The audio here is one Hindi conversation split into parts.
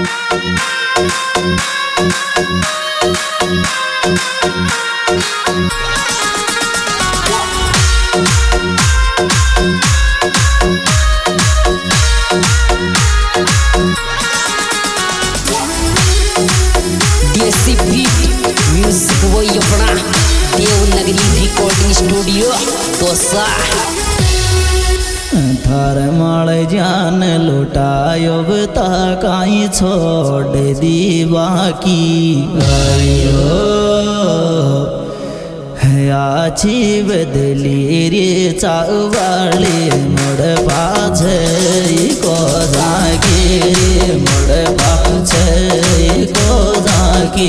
म्यूजिक वही अपना देवनगरी रिकॉर्डिंग स्टूडियो तोसा। थार माल जान लुटायो बता काई छोड़ दी बाकी आयो आची बदली रे चावाले मोड़ पाछे को जाके मोड़ पाछे को जाकी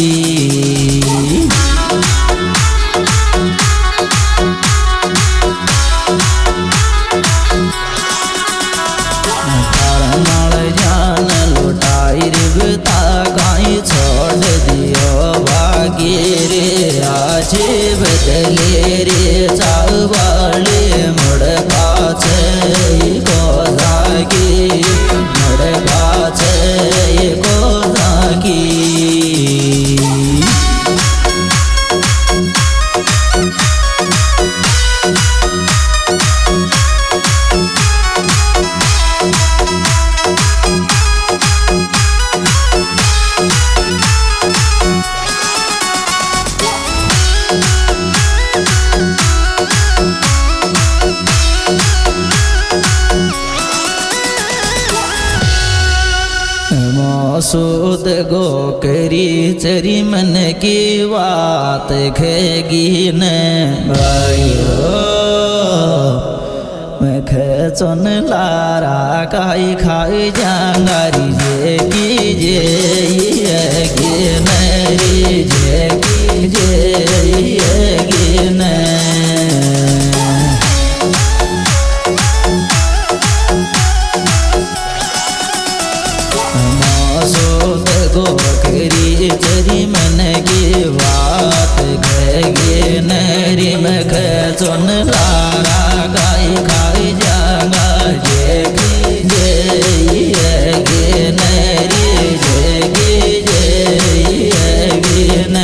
छोड़ दियो बागी रे आज बदले रे चावाले मुड़ पाछे को जागी मुड़ पाछे को जागी। सूद गो करी चरी मन की बात खेगी न भाइयो मैं खेचन लारा काई खाई जांगारी जे की जे ये नरी जे की जे ये न गोकरी चरी मन की बात गए नरी में चुन लारा गाई खाई जागा जे गे नरी जे गे न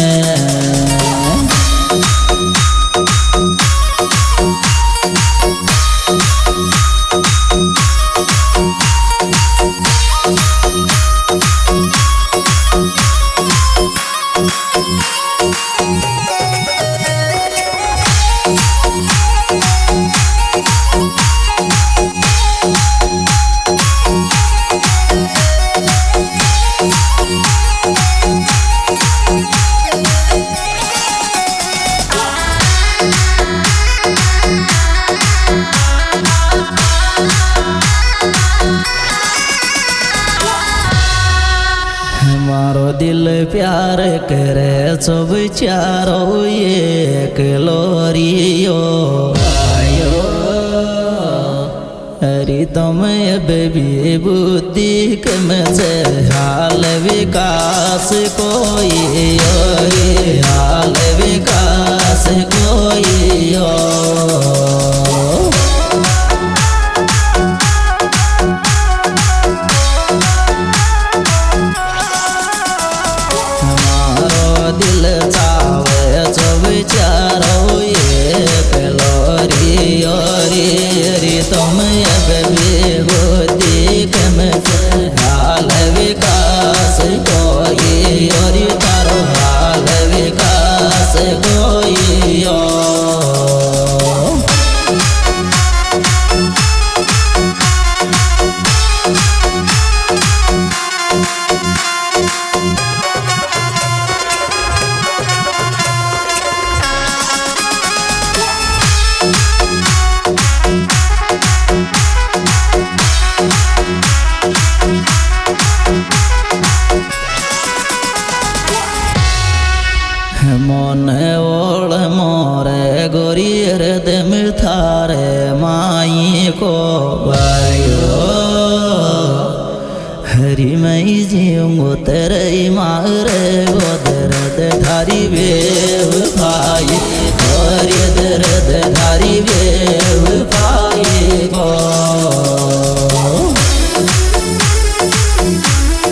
मारो दिल प्यार करे सब चारो एक लोरियो आयो अरे तुम बेबी बुद्धि कम से हाल विकास कोई हाल विकास कोई दिल चावे सब चारो एक लोरियो रे तुम बेबी बुद्धि कम हाल विकास कोई और तारो हाल विकास कोई मन ओल मोरे गोरी हृदय में थारे माई को भाइयो हरी मई जीऊंगो तेरे मारे गो दर्द धारी बेव भाई और दर्द धारी बेव भाई को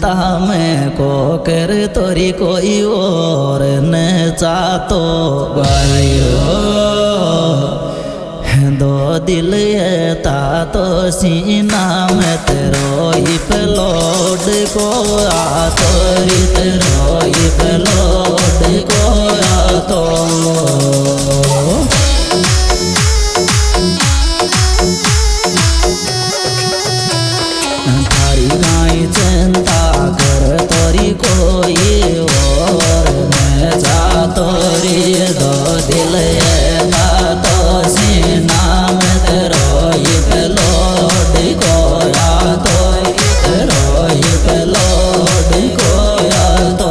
चिंता में को कर तोरी कोई और न चाहतो भाइयो दो दिल ये ता तो सीना में तेरो ही पलोड को आ तोरी तेरो ही पलोड को आ तो थारी गाई चिंता कर तोरी कोई और न जा तोरी दो दिल ये ता तो सीना में तेरो ही पलोड को आ तो तेरो ही पलोड को आ तो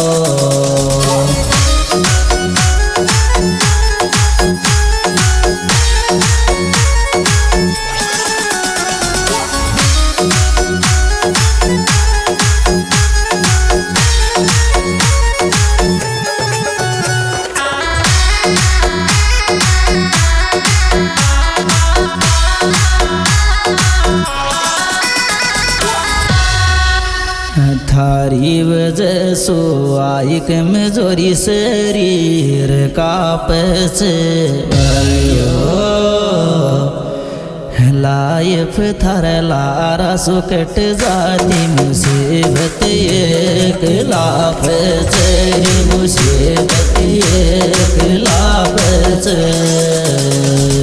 थारी वजह सो आइक में जोरी शरीर काप से लाइफ थर लारा सो कट जाती मुसीबत एक लाभ से मुसीबत एक लाभ से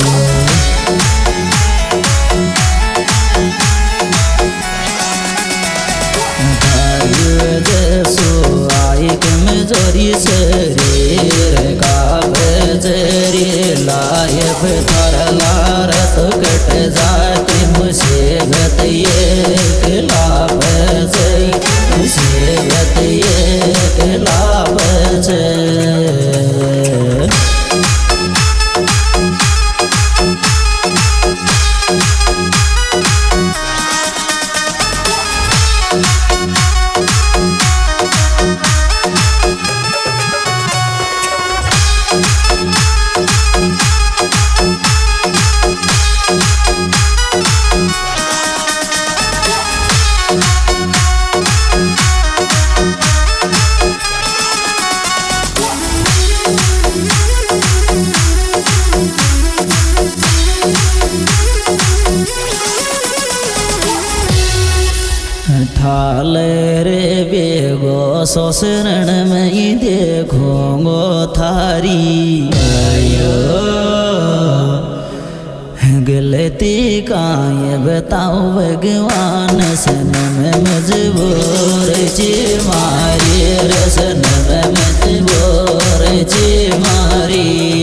जोरी शरीर का बेजरी लाइफ थर लारस कट जाती मुसीबत ये लाभ से मुसीबत ये लाभ से ठाल रे बेगो सोसरण में ही देखोगो थारी गलती काये बताओ भगवान सन में मजबूर जी मारी रसन में मजबूर जी मारी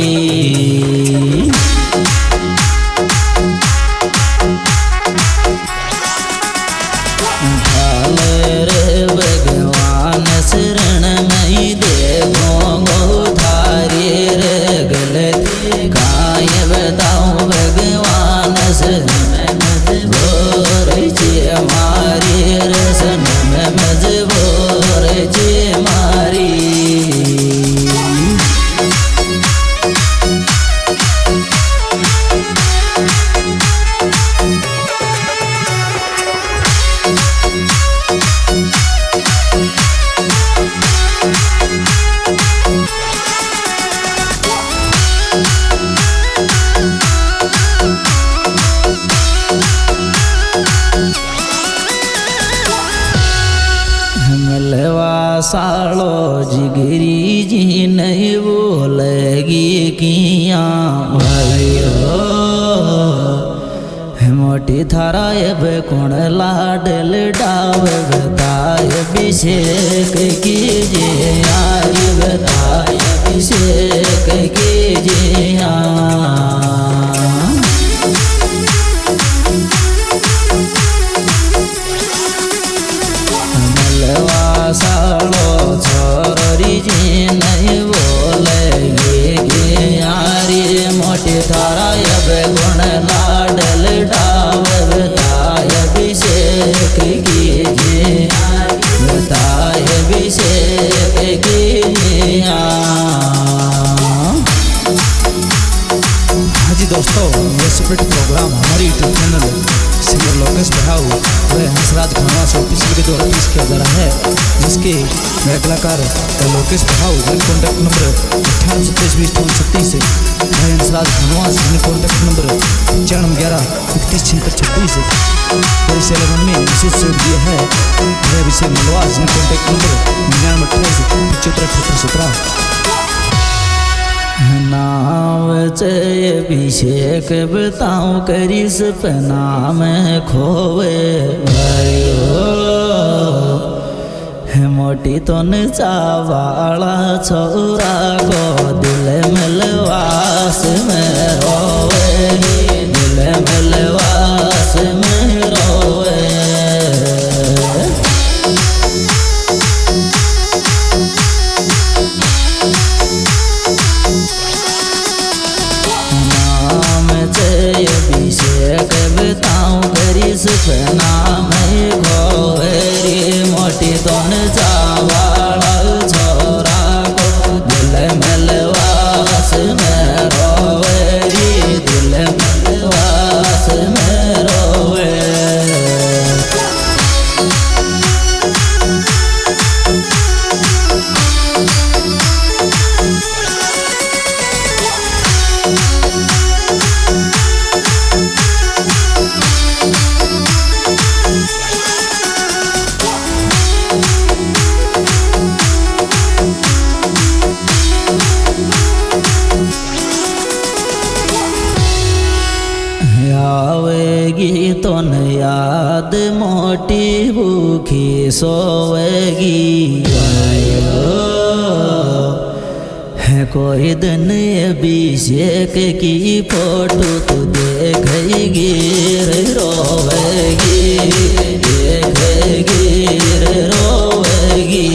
भगवान शरण में देखो थारी रे गलती काय बताऊं भगवान शरण में मजबूर जी मारी रसन में मजबूर जी मारी सालो जिगरी जी नहीं बोलेगी किया भाइयो मोटी थारा कौन लाडल डाव बताए अभिषेक कीजिए यार बताए अभिषेक कीजिए सालो छोरी जी नहीं बोलेगी यारी मोटी थारा गुण लाडल डाव बताए अभिषेक कीजिए बताए अभिषेक कीजिए। हाँ जी दोस्तों, ये सुपर प्रोग्राम हमारे YouTube channel singer Lokesh Bahau व हंसराज खनवा से ऑफिशियल के द्वारा पेश किया जा रहा है, जिसके मेरा कलाकार लोकेश बहाऊ जिनका कॉन्टैक्ट नंबर 9827202836 है, भाई हंसराज खनवा जिनका कॉन्टैक्ट नंबर 9511317636 है। और इस एल्बम में विशेष सहयोग दिया है वह विषय मलवास जिनका कॉन्टैक्ट नंबर 9928757817। नाव चय अभिषेक बताऊं करी सपना में खोवे भयो, मोटी तो न चावाला छोरा को दिल मिलवास में रोवे, दिल मिलवास में रोवे। अभिषेक बताऊं करी सपना में खोरी, मोटी तो न जावाला छोरा को दिल मिलवास में रोवे, दिल मिलवास में रोवे। आवेगी तो न याद मोटी भूखी सोवेगी, है कोई दिन अभिषेक की फोटो तो देखेगी रोवेगी, देखेगी रोवेगी।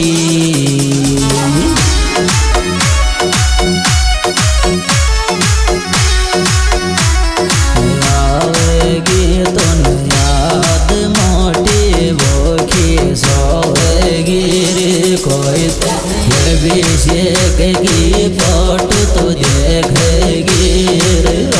कोई अभिषेक की फोटो तो देखेगी